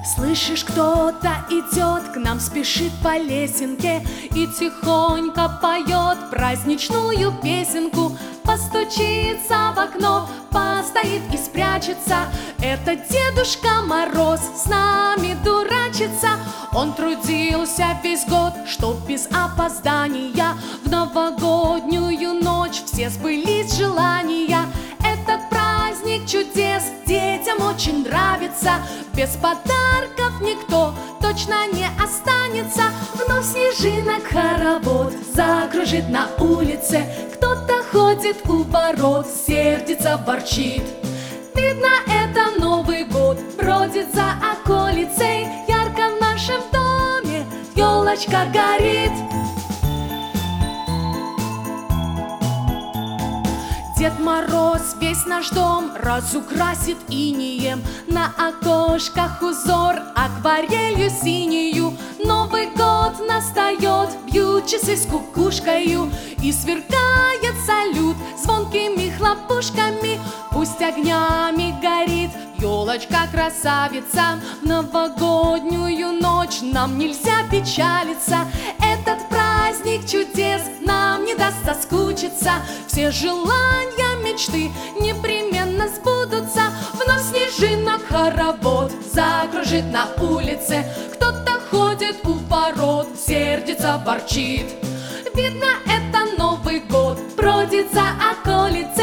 Слышишь, кто-то идет, к нам спешит по лесенке и тихонько поет праздничную песенку. Постучится в окно, постоит и спрячется. Это Дедушка Мороз с нами дурачится. Он трудился весь год, чтоб без опоздания в новогоднюю ночь все сбылись желания. Этот праздник чудес детям очень нравится. Без подарков никто точно не останется. Вновь снежинок хоровод закружит на улице. Кто-то ходит у ворот, сердится, ворчит. Видно, это Новый год бродит за околицей. Ярко в нашем доме елочка горит. Дед Мороз весь наш дом разукрасит инеем. На окошках узор акварелью синею. Новый год настает, бьют часы с кукушкою, и сверкает салют звонкими хлопушками. Пусть огнями горит елочка-красавица. В новогоднюю ночь нам нельзя печалиться. Этот праздник чудес нам не даст соскучиться. Все желания, мечты непременно сбудутся. Вновь снежинок хоровод закружит на улице. Кто-то ходит у ворот, сердится, ворчит. Видно, это Новый год бродит за околицей.